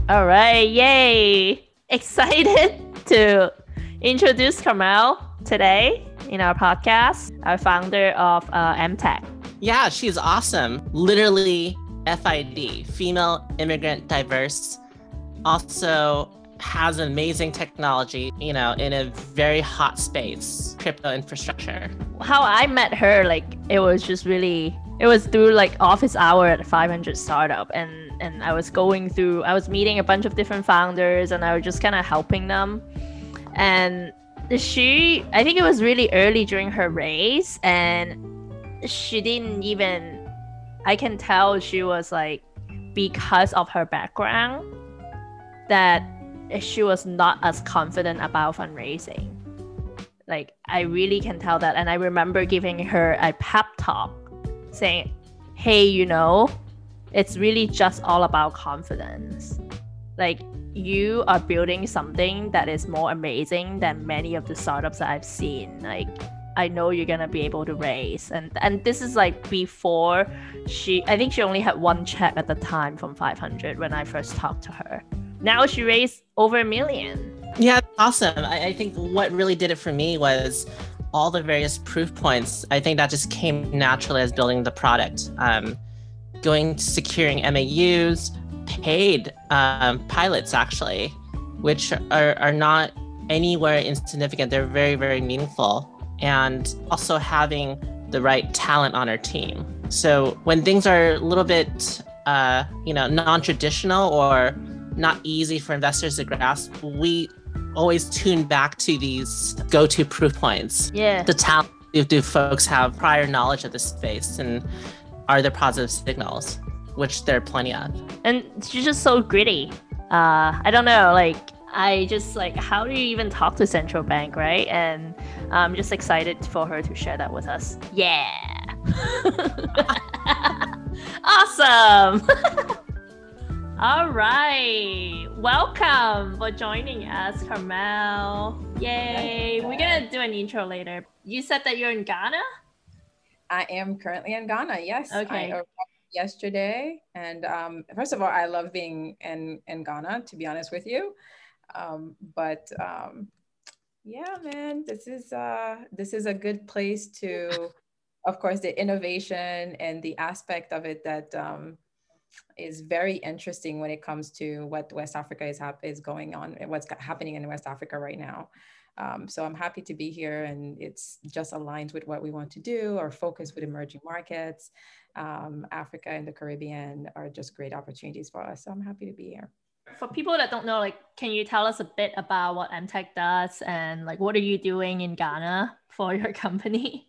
All right, yay! Excited to introduce Carmel today in our podcast, our founder of MTech. Yeah, she's awesome. Literally FID, female, immigrant, diverse. Also has amazing technology, in a very hot space, crypto infrastructure. How I met her, it was through office hour at 500 Startup, and I was meeting a bunch of different founders, and I was just kind of helping them. And I think it was really early during her race, and she didn't even, I can tell she was because of her background, that she was not as confident about fundraising. I really can tell that. And I remember giving her a pep talk saying, hey, it's really just all about confidence. You are building something that is more amazing than many of the startups that I've seen. I know you're gonna be able to raise. And this is before I think she only had one check at the time from 500 when I first talked to her. Now she raised over $1 million. Yeah, awesome. I think what really did it for me was all the various proof points. I think that just came naturally as building the product. Going to securing MAUs, paid pilots actually, which are not anywhere insignificant. They're very, very meaningful. And also having the right talent on our team. So when things are a little bit, non-traditional or not easy for investors to grasp, we always tune back to these go-to proof points. Yeah. The talent, do folks have prior knowledge of this space, and are there positive signals, which there are plenty of. And she's just so gritty. I don't know, I just how do you even talk to central bank, right? And I'm just excited for her to share that with us. Yeah. Awesome. All right. Welcome for joining us, Carmel. Yay. We're going to do an intro later. You said that you're in Ghana? I am currently in Ghana, yes. Okay. I arrived yesterday. And first of all, I love being in Ghana, to be honest with you. Yeah, man, this is a good place to, of course, the innovation and the aspect of it that is very interesting when it comes to what West Africa is going on and what's happening in West Africa right now. So I'm happy to be here, and it's just aligned with what we want to do. Our focus with emerging markets, Africa and the Caribbean are just great opportunities for us. So I'm happy to be here. For people that don't know, can you tell us a bit about what MTech does and what are you doing in Ghana for your company?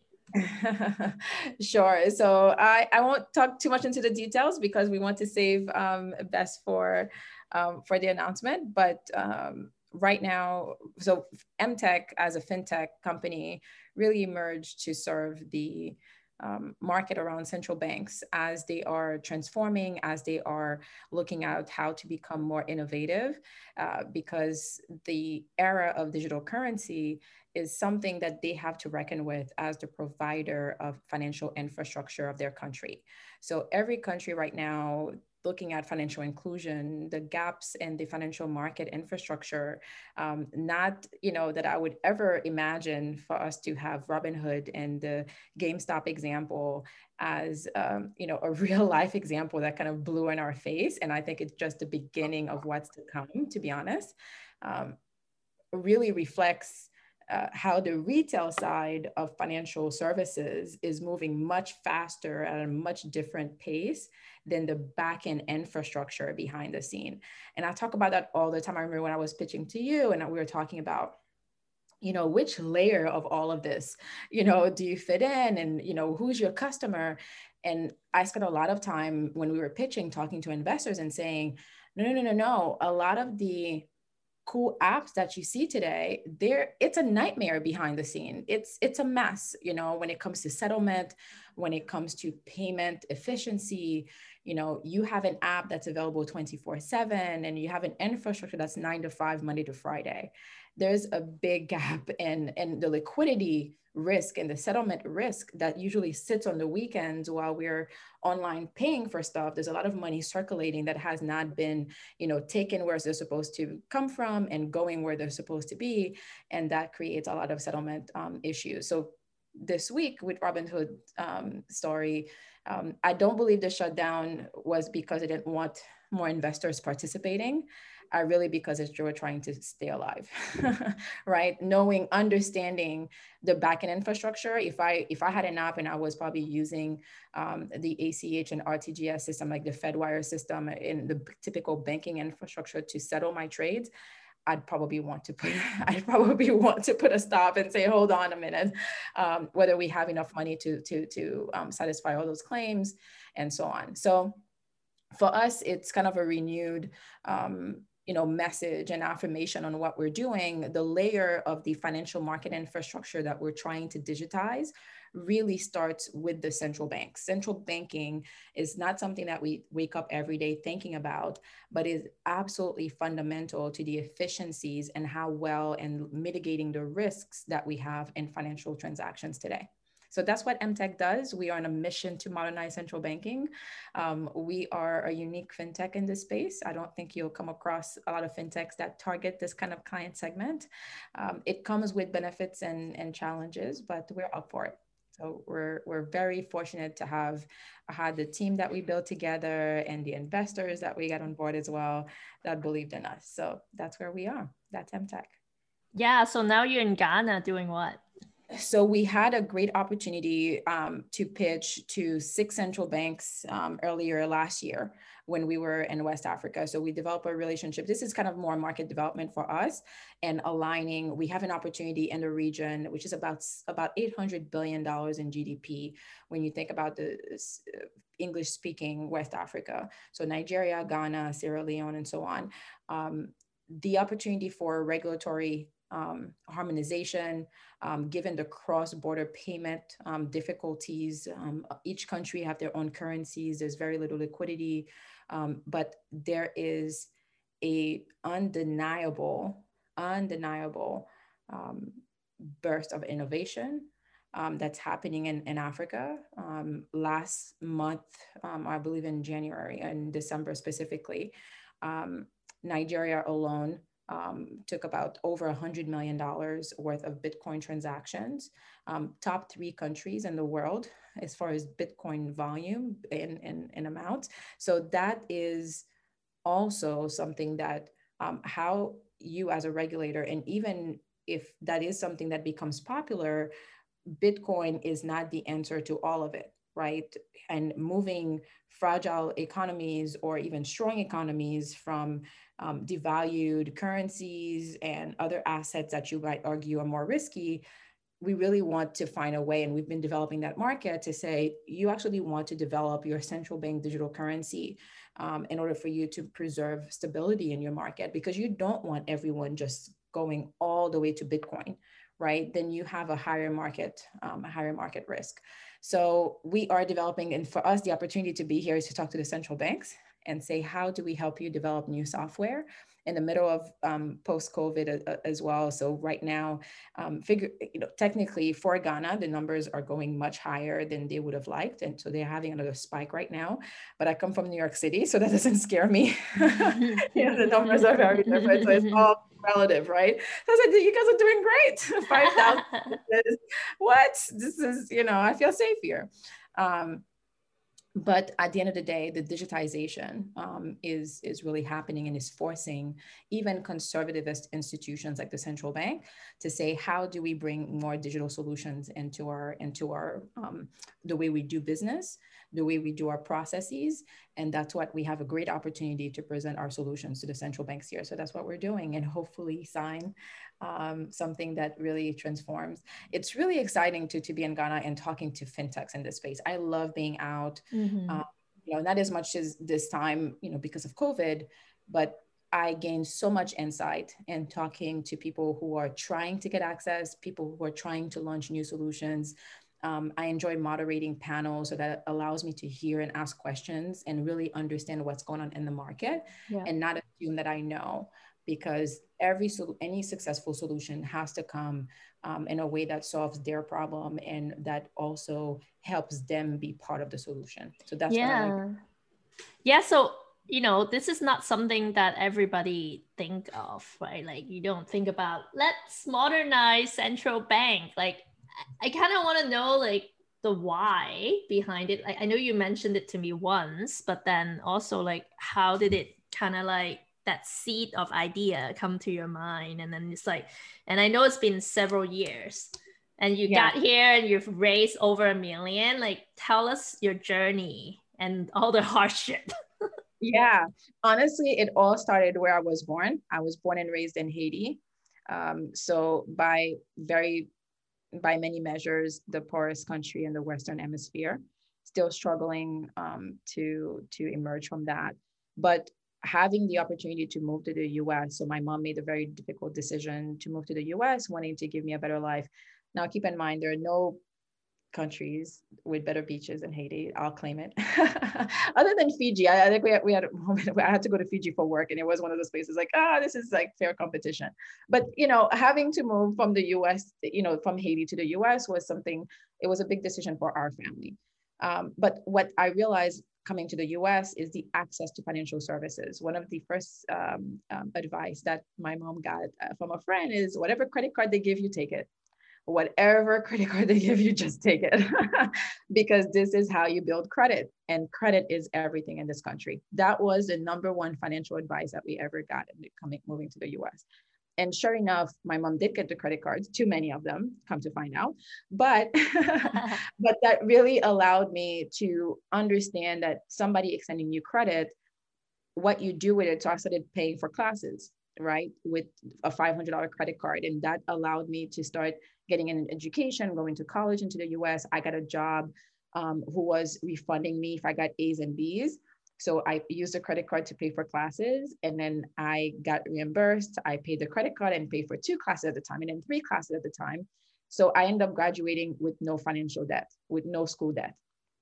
Sure. So I won't talk too much into the details because we want to save best for the announcement. But right now, so MTech as a fintech company really emerged to serve the market around central banks as they are transforming, as they are looking at how to become more innovative, because the era of digital currency is something that they have to reckon with as the provider of financial infrastructure of their country. So every country right now, looking at financial inclusion, the gaps in the financial market infrastructure, not, that I would ever imagine for us to have Robinhood and the GameStop example as, a real life example that kind of blew in our face. And I think it's just the beginning of what's to come, to be honest. Really reflects how the retail side of financial services is moving much faster at a much different pace than the back-end infrastructure behind the scene. And I talk about that all the time. I remember when I was pitching to you and we were talking about, which layer of all of this, do you fit in, and, who's your customer? And I spent a lot of time when we were pitching, talking to investors and saying, no. A lot of the cool apps that you see today, it's a nightmare behind the scene. It's a mess, when it comes to settlement, when it comes to payment efficiency. You have an app that's available 24/7, and you have an infrastructure that's 9 to 5, Monday to Friday. there's a big gap in the liquidity risk and the settlement risk that usually sits on the weekends while we're online paying for stuff. There's a lot of money circulating that has not been, taken where they're supposed to come from and going where they're supposed to be. And that creates a lot of settlement issues. So this week with Robinhood story, I don't believe the shutdown was because they didn't want more investors participating. Really because they were trying to stay alive, right? Understanding the backend infrastructure. If I had an app and I was probably using the ACH and RTGS system, like the Fedwire system in the typical banking infrastructure to settle my trades, I'd probably want to put a stop and say, hold on a minute, whether we have enough money to satisfy all those claims and so on. So for us, it's kind of a renewed message and affirmation on what we're doing. The layer of the financial market infrastructure that we're trying to digitize really starts with the central banks. Central banking is not something that we wake up every day thinking about, but is absolutely fundamental to the efficiencies and how well and mitigating the risks that we have in financial transactions today. So that's what MTech does. We are on a mission to modernize central banking. We are a unique fintech in this space. I don't think you'll come across a lot of fintechs that target this kind of client segment. It comes with benefits and challenges, but we're up for it. So we're very fortunate to have had the team that we built together and the investors that we got on board as well that believed in us. So that's where we are. That's MTech. Yeah. So now you're in Ghana doing what? So we had a great opportunity to pitch to 6 central banks earlier last year when we were in West Africa. So we developed a relationship. This is kind of more market development for us and aligning. We have an opportunity in the region, which is about $800 billion in GDP when you think about the English speaking West Africa. So Nigeria, Ghana, Sierra Leone, and so on. The opportunity for regulatory harmonization, given the cross-border payment difficulties. Each country have their own currencies. There's very little liquidity, but there is a undeniable burst of innovation that's happening in Africa. Last month, I believe in January and December specifically, Nigeria alone took about over $100 million worth of Bitcoin transactions. Top 3 countries in the world as far as Bitcoin volume and amount. So that is also something that how you as a regulator, and even if that is something that becomes popular, Bitcoin is not the answer to all of it, right? And moving fragile economies or even strong economies from devalued currencies and other assets that you might argue are more risky, we really want to find a way, and we've been developing that market to say, you actually want to develop your central bank digital currency in order for you to preserve stability in your market, because you don't want everyone just going all the way to Bitcoin, right? Then you have a higher market risk. So we are developing, and for us, the opportunity to be here is to talk to the central banks and say, how do we help you develop new software in the middle of post-COVID as well? So right now, technically for Ghana, the numbers are going much higher than they would have liked. And so they're having another spike right now. But I come from New York City, so that doesn't scare me. The numbers are very different. So it's all relative, right? So I said, you guys are doing great. 5,000. What? This is, I feel safe here. But at the end of the day, the digitization is really happening and is forcing even conservativist institutions like the central bank to say, how do we bring more digital solutions into our the way we do business, the way we do our processes. And that's what we have a great opportunity to present our solutions to the central banks here. So that's what we're doing, and hopefully sign something that really transforms. It's really exciting to be in Ghana and talking to fintechs in this space. I love being out, not as much as this time, because of COVID, but I gained so much insight in talking to people who are trying to get access, people who are trying to launch new solutions. I enjoy moderating panels, so that allows me to hear and ask questions and really understand what's going on in the market, and not assume that I know. because any successful solution has to come in a way that solves their problem and that also helps them be part of the solution. So that's what I like. Yeah. So, this is not something that everybody think of, right? Like you don't think about, let's modernize central bank. Like I kind of want to know like the why behind it. Like I know you mentioned it to me once, but then also like how did it kind of like that seed of idea come to your mind? And then it's like, and I know it's been several years and you got here and you've raised over $1 million. Like tell us your journey and all the hardship. Yeah, honestly, it all started where I was born. I was born and raised in Haiti. So by many measures, the poorest country in the Western Hemisphere, still struggling to emerge from that. But having the opportunity to move to the US, so my mom made a very difficult decision to move to the US, wanting to give me a better life. Now, keep in mind, there are no countries with better beaches than Haiti. I'll claim it. Other than Fiji, I think we had a moment where I had to go to Fiji for work, and it was one of those places like, this is like fair competition. But having to move from the U.S., from Haiti to the U.S. was something. It was a big decision for our family. But what I realized coming to the U.S. is the access to financial services. One of the first advice that my mom got from a friend is, whatever credit card they give you, take it. Whatever credit card they give you, just take it. Because this is how you build credit, and credit is everything in this country. That was the number one financial advice that we ever got moving to the US. And sure enough, my mom did get the credit cards, too many of them, come to find out. But but that really allowed me to understand that somebody extending you credit, what you do with it. So I started paying for classes, right, with a $500 credit card. And that allowed me to start getting an education, going to college into the US. I got a job who was refunding me if I got A's and B's. So I used a credit card to pay for classes, and then I got reimbursed. I paid the credit card and paid for 2 classes at the time, and then 3 classes at the time. So I ended up graduating with no financial debt, with no school debt.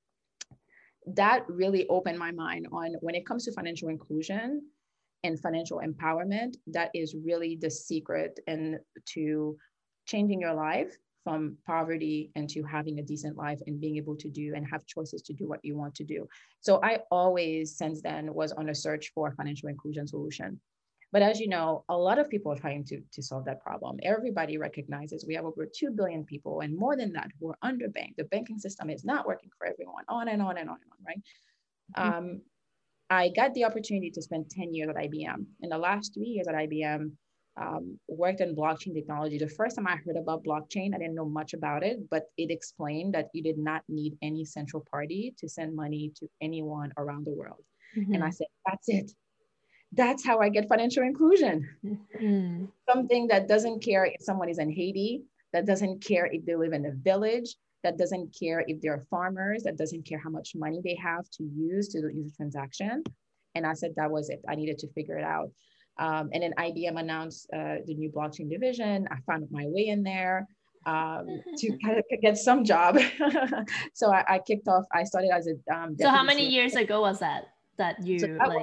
That really opened my mind on, when it comes to financial inclusion and financial empowerment, that is really the secret and to changing your life from poverty into having a decent life and being able to do and have choices to do what you want to do. So I always, since then, was on a search for a financial inclusion solution. But as you know, a lot of people are trying to solve that problem. Everybody recognizes we have over 2 billion people, and more than that, who are underbanked. The banking system is not working for everyone, on and on and on and on, right? Mm-hmm. I got the opportunity to spend 10 years at IBM. In the last 3 years at IBM, worked in blockchain technology. The first time I heard about blockchain, I didn't know much about it, but it explained that you did not need any central party to send money to anyone around the world. Mm-hmm. And I said, that's it. That's how I get financial inclusion. Mm-hmm. Something that doesn't care if someone is in Haiti, that doesn't care if they live in a village, that doesn't care if they're farmers, that doesn't care how much money they have to use a transaction. And I said, that was it. I needed to figure it out. And then IBM announced the new blockchain division. I found my way in there to kind of get some job. So I kicked off, I started as a so how many years ago was that you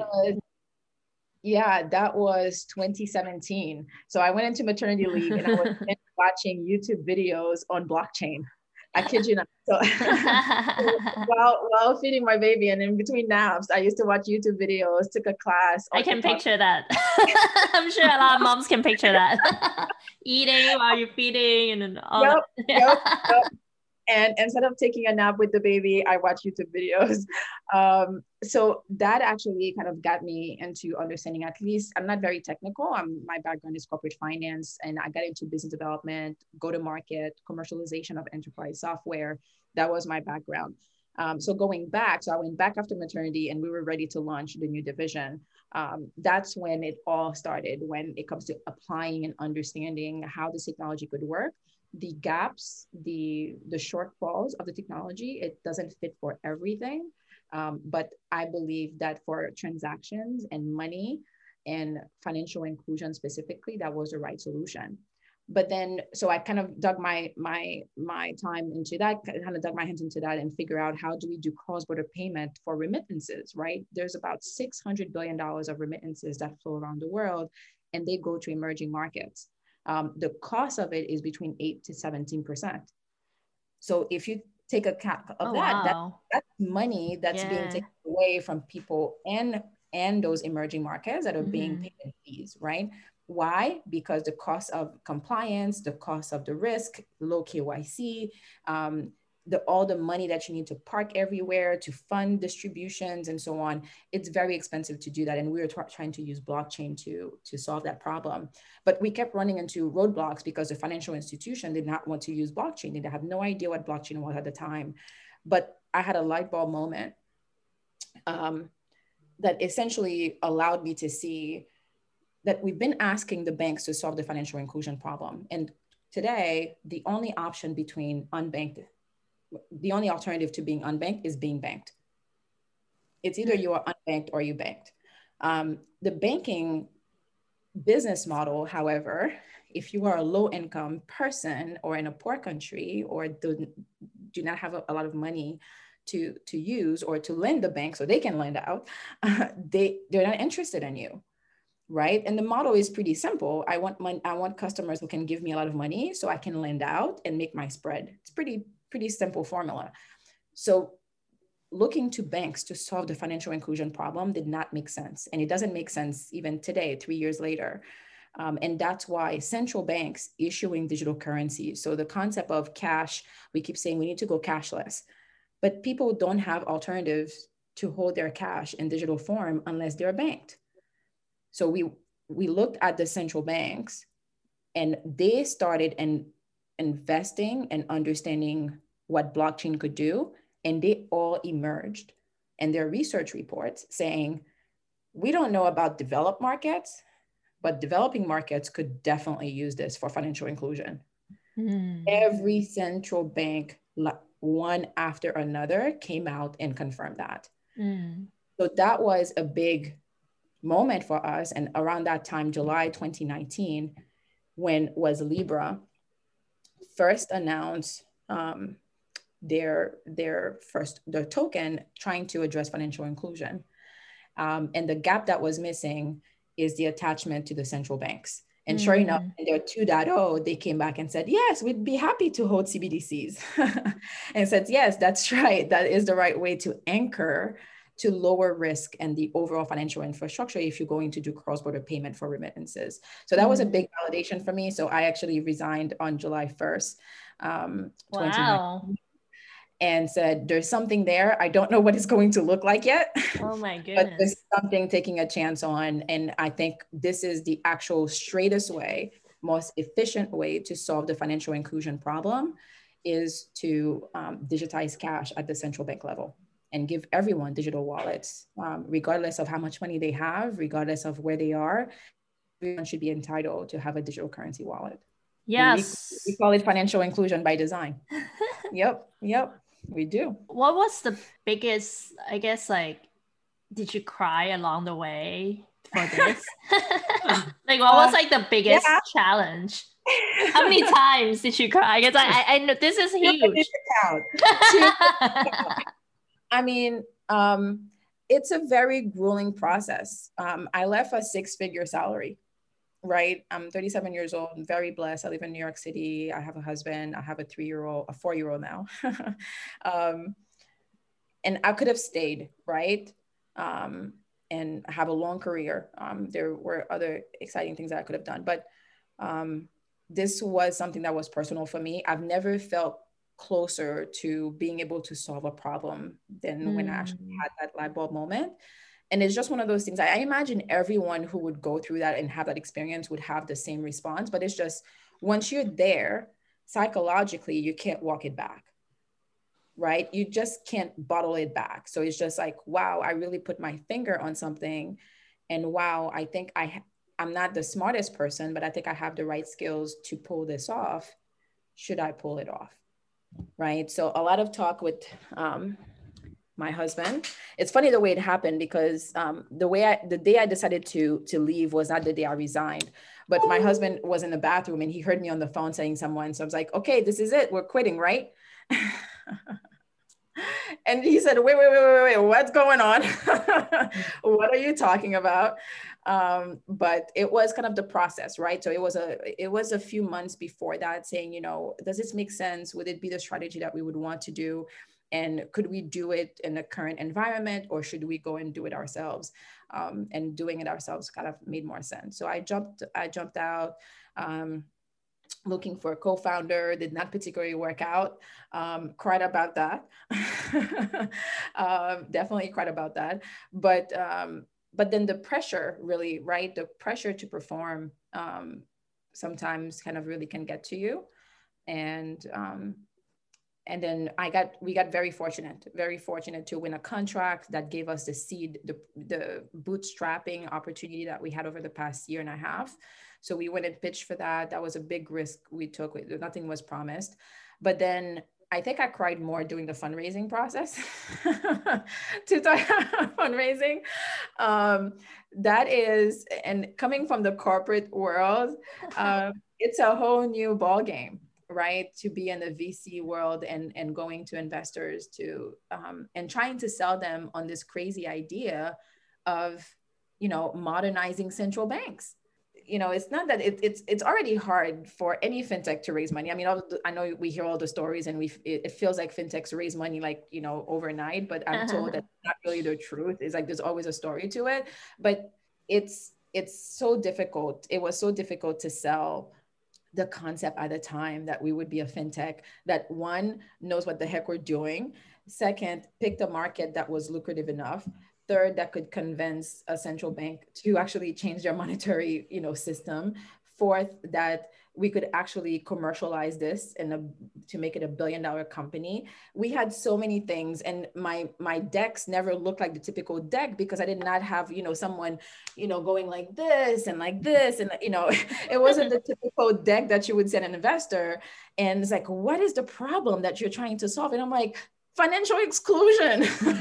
that was 2017. So I went into maternity leave and I was watching YouTube videos on blockchain. I kid you not. So while feeding my baby and in between naps, I used to watch YouTube videos, took a class. I can picture that. I'm sure a lot of moms can picture that. Eating while you're feeding and all that. Yep. And instead of taking a nap with the baby, I watch YouTube videos. So that actually kind of got me into understanding, at least, I'm not very technical. My background is corporate finance, and I got into business development, go-to-market, commercialization of enterprise software. That was my background. So I went back after maternity, and we were ready to launch the new division. That's when it all started, when it comes to applying and understanding how this technology could work. The gaps, the shortfalls of the technology, it doesn't fit for everything. But I believe that for transactions and money and financial inclusion specifically, that was the right solution. But then, so I kind of dug my time into that, kind of dug my hands into that and figure out, how do we do cross-border payment for remittances, right? There's about $600 billion of remittances that flow around the world. and they go to emerging markets. The cost of it is between 8 to 17%. So if you take account of that's money that's being taken away from people and those emerging markets that are being paid in fees, right? Why? Because the cost of compliance, the cost of the risk, low KYC, all the money that you need to park everywhere to fund distributions and so on, it's very expensive to do that. And we were trying to use blockchain to solve that problem. But we kept running into roadblocks because the financial institution did not want to use blockchain. They had no idea what blockchain was at the time. But I had a light bulb moment that essentially allowed me to see that we've been asking the banks to solve the financial inclusion problem. And today, the only alternative to being unbanked is being banked. It's either you are unbanked or you banked. The banking business model, however, if you are a low income person or in a poor country or do not have a lot of money to use or to lend the bank so they can lend out, they're not interested in you. Right. And the model is pretty simple. I want customers who can give me a lot of money so I can lend out and make my spread. It's pretty simple formula. So looking to banks to solve the financial inclusion problem did not make sense. And it doesn't make sense even today, 3 years later. And that's why central banks issuing digital currencies. So the concept of cash, we keep saying we need to go cashless, but people don't have alternatives to hold their cash in digital form unless they're banked. So we looked at the central banks and they started investing and understanding what blockchain could do. And they all emerged in their research reports saying, we don't know about developed markets, but developing markets could definitely use this for financial inclusion. Every central bank, one after another, came out and confirmed that. So that was a big moment for us. And around that time, July 2019, when was Libra first announced their token trying to address financial inclusion. And the gap that was missing is the attachment to the central banks. And sure enough, in their 2.0, they came back and said, yes, we'd be happy to hold CBDCs. And said, yes, that's right. That is the right way to anchor to lower risk and the overall financial infrastructure if you're going to do cross-border payment for remittances. So that was a big validation for me. So I actually resigned on July 1st, 2019, and said, there's something there. I don't know what it's going to look like yet. Oh my goodness. But there's something taking a chance on. And I think this is the actual straightest way, most efficient way to solve the financial inclusion problem is to digitize cash at the central bank level and give everyone digital wallets, regardless of how much money they have, regardless of where they are. Everyone should be entitled to have a digital currency wallet. Yes. We call it financial inclusion by design. Yep, we do. What was the biggest, I guess, like, did you cry along the way for this? Like, what was like the biggest challenge? How many times did you cry? Because I know this is huge. I mean, it's a very grueling process. I left a 6-figure salary, right? I'm 37 years old. I'm very blessed. I live in New York City. I have a husband. I have a 4-year-old now. And I could have stayed, right? And have a long career. There were other exciting things that I could have done, but this was something that was personal for me. I've never felt closer to being able to solve a problem than when I actually had that light bulb moment. And it's just one of those things. I imagine everyone who would go through that and have that experience would have the same response, but it's just, once you're there, psychologically, you can't walk it back, right? You just can't bottle it back. So it's just like, wow, I really put my finger on something. And wow, I think I'm not the smartest person, but I think I have the right skills to pull this off. Should I pull it off? Right. So a lot of talk with my husband. It's funny the way it happened because the day I decided to leave was not the day I resigned, but my husband was in the bathroom and he heard me on the phone saying someone. So I was like, okay, this is it. We're quitting, right? And he said, wait, what's going on? What are you talking about? But it was kind of the process, right? So it was a few months before that saying, you know, does this make sense? Would it be the strategy that we would want to do? And could we do it in the current environment, or should we go and do it ourselves? And doing it ourselves kind of made more sense. So I jumped out, looking for a co-founder. Did not particularly work out. Cried about that. Definitely cried about that. But then the pressure really, right? The pressure to perform sometimes kind of really can get to you. And then we got very fortunate to win a contract that gave us the seed, the bootstrapping opportunity that we had over the past year and a half. So we went and pitched for that. That was a big risk we took. Nothing was promised. But then I think I cried more during the fundraising process to talk fundraising. That is, and coming from the corporate world, it's a whole new ball game, right? To be in the VC world and going to investors and trying to sell them on this crazy idea of, you know, modernizing central banks. You know, it's not that it's already hard for any fintech to raise money. I mean, I know we hear all the stories and it feels like fintechs raise money like, you know, overnight, but I'm told that's not really the truth. It's like, there's always a story to it, but it's so difficult. It was so difficult to sell the concept at the time that we would be a fintech that, one, knows what the heck we're doing. Second, picked a market that was lucrative enough. Third, that could convince a central bank to actually change their monetary, you know, system. Fourth, that we could actually commercialize this to make it $1 billion company. We had so many things, and my decks never looked like the typical deck because I did not have, you know, someone, you know, going like this, and, you know, it wasn't the typical deck that you would send an investor. And it's like, what is the problem that you're trying to solve? And I'm like, financial exclusion,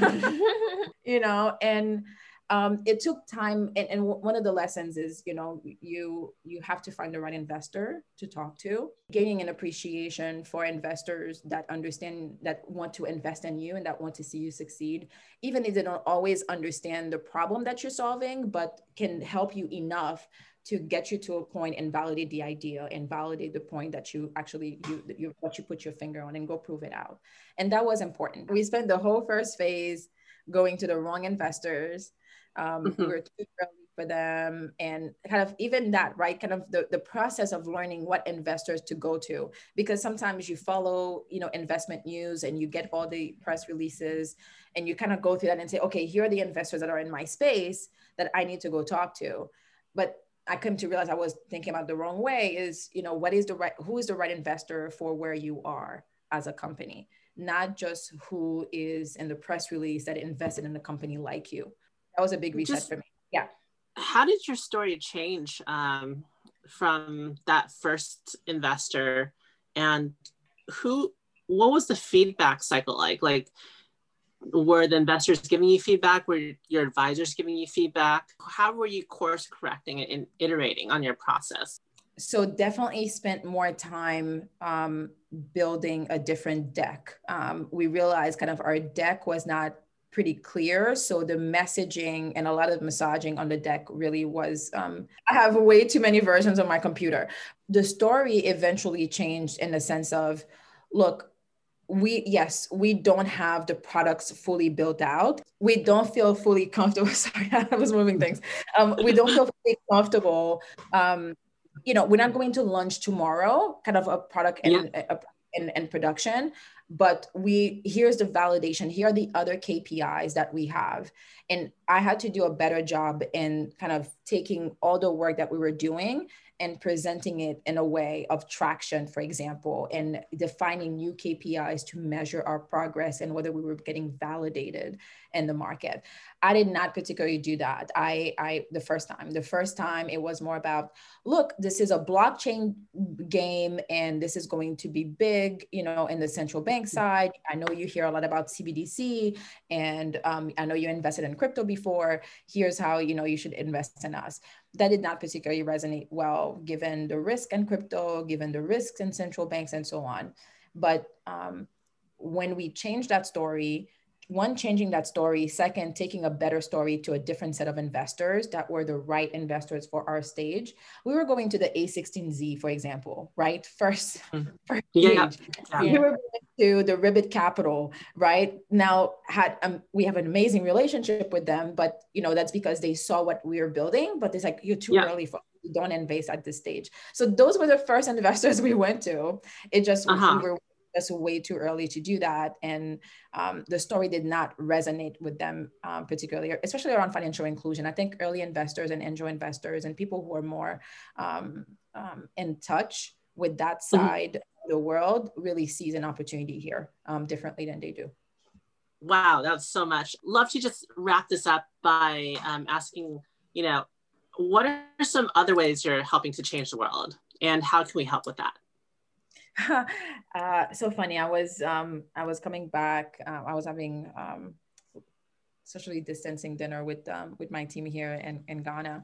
you know, and it took time. And one of the lessons is, you know, you have to find the right investor to talk to, gaining an appreciation for investors that understand, that want to invest in you and that want to see you succeed, even if they don't always understand the problem that you're solving, but can help you enough to get you to a point and validate the idea and validate the point that you actually, what you put your finger on, and go prove it out. And that was important. We spent the whole first phase going to the wrong investors. We were too early for them, and kind of even that, right? Kind of the process of learning what investors to go to, because sometimes you follow, you know, investment news and you get all the press releases and you kind of go through that and say, okay, here are the investors that are in my space that I need to go talk to. But I came to realize I was thinking about the wrong way is, you know, who is the right investor for where you are as a company, not just who is in the press release that invested in a company like you. That was a big reset for me. Yeah. How did your story change from that first investor, and what was the feedback cycle like? Like, were the investors giving you feedback? Were your advisors giving you feedback? How were you course correcting and iterating on your process? So definitely spent more time building a different deck. We realized kind of our deck was not pretty clear. So the messaging and a lot of massaging on the deck really was, I have way too many versions on my computer. The story eventually changed in the sense of, look, we don't have the products fully built out. We don't feel fully comfortable. Sorry, I was moving things. We don't feel fully comfortable. You know, we're not going to launch tomorrow, kind of a product and production, but here's the validation. Here are the other KPIs that we have. And I had to do a better job in kind of taking all the work that we were doing and presenting it in a way of traction, for example, and defining new KPIs to measure our progress and whether we were getting validated in the market. I did not particularly do that. The first time it was more about, look, this is a blockchain game and this is going to be big, you know, in the central bank side. I know you hear a lot about CBDC, and I know you invested in crypto before. Here's how, you know, you should invest in us. That did not particularly resonate well, given the risk in crypto, given the risks in central banks and so on. But when we changed that story, one, changing that story. Second, taking a better story to a different set of investors that were the right investors for our stage. We were going to the A16Z, for example, right? First Yeah. stage. We were going to the Ribbit Capital, right? Now we have an amazing relationship with them, but that's because they saw what we were building, but it's like, you're too early for don't invest at this stage. So those were the first investors we went to. It just, we were just way too early to do that. And the story did not resonate with them, particularly, especially around financial inclusion. I think early investors and angel investors and people who are more in touch with that side of the world really sees an opportunity here differently than they do. Wow, that's so much. Love to just wrap this up by asking, what are some other ways you're helping to change the world, and how can we help with that? So funny. I was coming back. I was having socially distancing dinner with my team here in Ghana,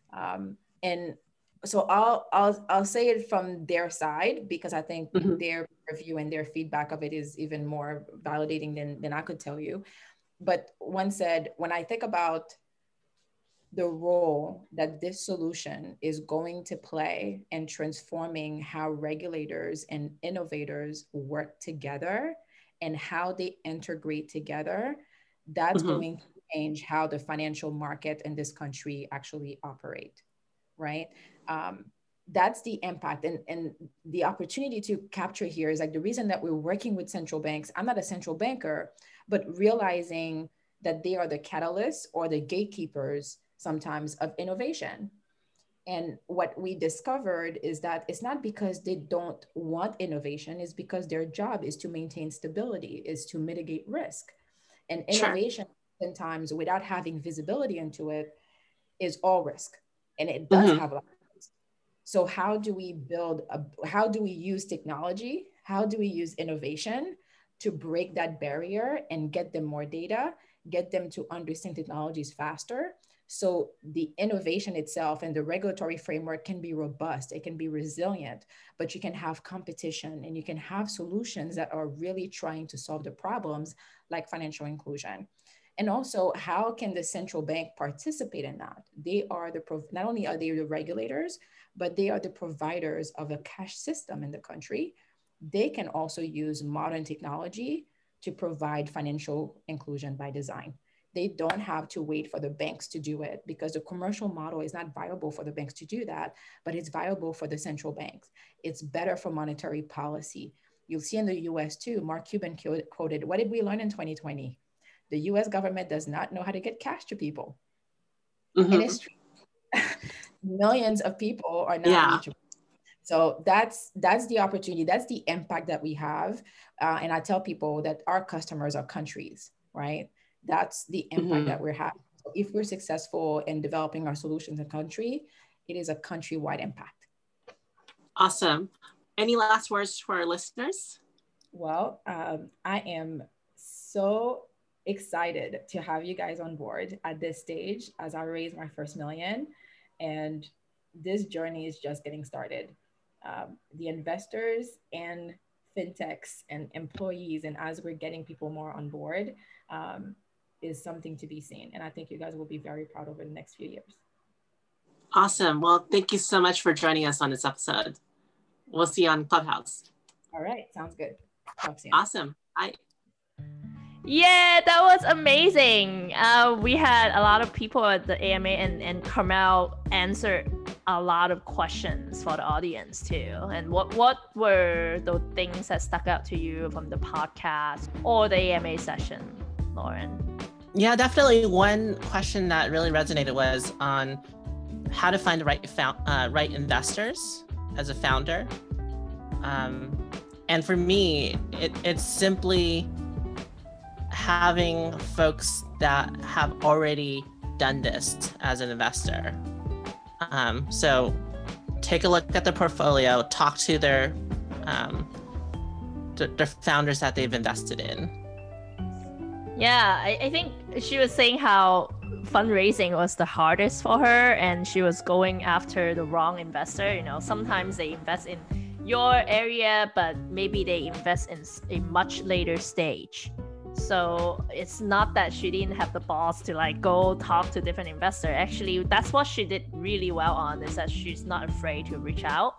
and so I'll say it from their side, because I think their review and their feedback of it is even more validating than I could tell you. But one said, when I think about the role that this solution is going to play in transforming how regulators and innovators work together and how they integrate together, that's going to change how the financial market in this country actually operate, right? That's the impact, and the opportunity to capture here is like the reason that we're working with central banks. I'm not a central banker, but realizing that they are the catalysts or the gatekeepers sometimes of innovation. And what we discovered is that it's not because they don't want innovation, it's because their job is to maintain stability, is to mitigate risk. And innovation, sometimes without having visibility into it, is all risk. And it does have a lot of risk. So how do we how do we use technology? How do we use innovation to break that barrier and get them more data, get them to understand technologies faster? So the innovation itself and the regulatory framework can be robust, it can be resilient, but you can have competition and you can have solutions that are really trying to solve the problems like financial inclusion. And also, how can the central bank participate in that? They are not only are they the regulators, but they are the providers of a cash system in the country. They can also use modern technology to provide financial inclusion by design. They don't have to wait for the banks to do it, because the commercial model is not viable for the banks to do that, but it's viable for the central banks. It's better for monetary policy. You'll see in the US too, Mark Cuban quoted, what did we learn in 2020? The US government does not know how to get cash to people. And it's true. Millions of people are not reachable. So that's the opportunity, that's the impact that we have. And I tell people that our customers are countries, right? That's the impact that we're having. So if we're successful in developing our solutions in country, it is a countrywide impact. Awesome. Any last words for our listeners? Well, I am so excited to have you guys on board at this stage as I raise my first million. And this journey is just getting started. The investors and fintechs and employees, and as we're getting people more on board, is something to be seen. And I think you guys will be very proud over the next few years. Awesome. Well, thank you so much for joining us on this episode. We'll see you on Clubhouse. All right. Sounds good. Talk soon. Awesome. Bye. Yeah, that was amazing. We had a lot of people at the AMA, and Carmel answered a lot of questions for the audience too. And what were the things that stuck out to you from the podcast or the AMA session, Lauren? Yeah, definitely. One question that really resonated was on how to find the right investors as a founder. And for me, it's simply having folks that have already done this as an investor. So take a look at their portfolio, talk to their founders that they've invested in. Yeah, I think she was saying how fundraising was the hardest for her, and she was going after the wrong investor. Sometimes they invest in your area, but maybe they invest in a much later stage. So it's not that she didn't have the balls to like go talk to different investors. Actually, that's what she did really well on, is that she's not afraid to reach out.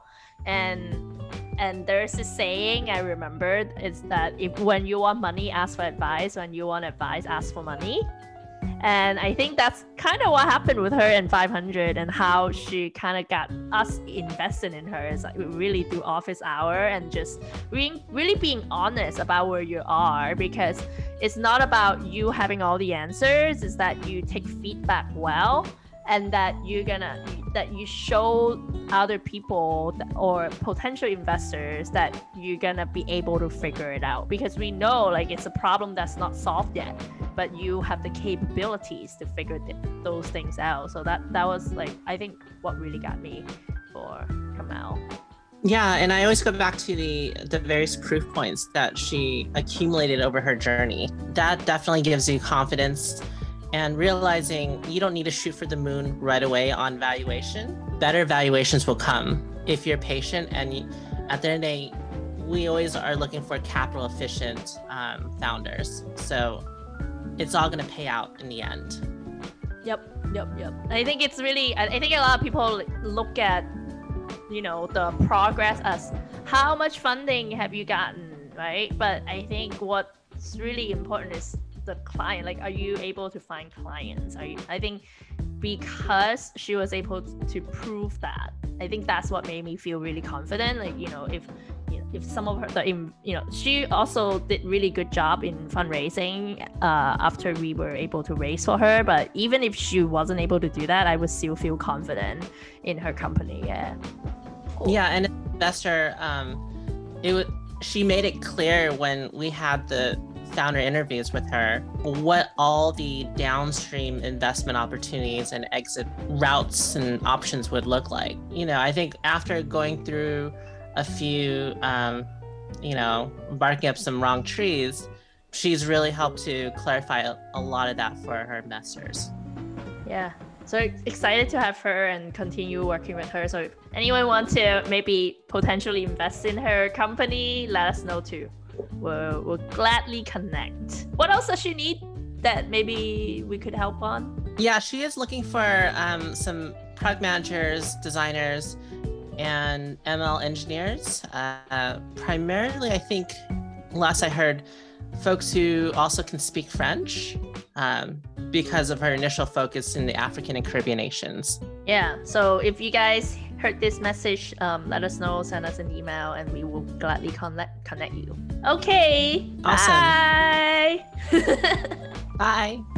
And there's this saying I remembered, is that if when you want money, ask for advice. When you want advice, ask for money. And I think that's kind of what happened with her in 500, and how she kind of got us invested in her is like really through office hour and just really being honest about where you are, because it's not about you having all the answers. It's that you take feedback well, and that you show other people or potential investors that you're gonna be able to figure it out, because we know like it's a problem that's not solved yet, but you have the capabilities to figure those things out. So that was like, I think what really got me for Kamal. Yeah, and I always go back to the various proof points that she accumulated over her journey. That definitely gives you confidence, and realizing you don't need to shoot for the moon right away on valuation. Better valuations will come if you're patient, and at the end of the day, we always are looking for capital efficient founders. So it's all going to pay out in the end. Yep. I think it's really, I think a lot of people look at, you know, the progress as how much funding have you gotten, right? But I think what's really important is the client. Like, are you able to find clients? I think because she was able to prove that, I think that's what made me feel really confident. Like, you know, if some of her, she also did really good job in fundraising after we were able to raise for her. But even if she wasn't able to do that, I would still feel confident in her company. Yeah. Cool. Yeah, and investor, she made it clear when we had the founder interviews with her what all the downstream investment opportunities and exit routes and options would look like. You know, I think after going through a few, barking up some wrong trees, she's really helped to clarify a lot of that for her investors. Yeah. So excited to have her and continue working with her. So if anyone wants to maybe potentially invest in her company, let us know too. We'll gladly connect. What else does she need that maybe we could help on? Yeah, she is looking for some product managers, designers, and ML engineers. Primarily, I think, last I heard, folks who also can speak French, because of her initial focus in the African and Caribbean nations. Yeah, so if you guys heard this message, let us know, send us an email, and we will gladly connect you. Okay, awesome. Bye. Bye.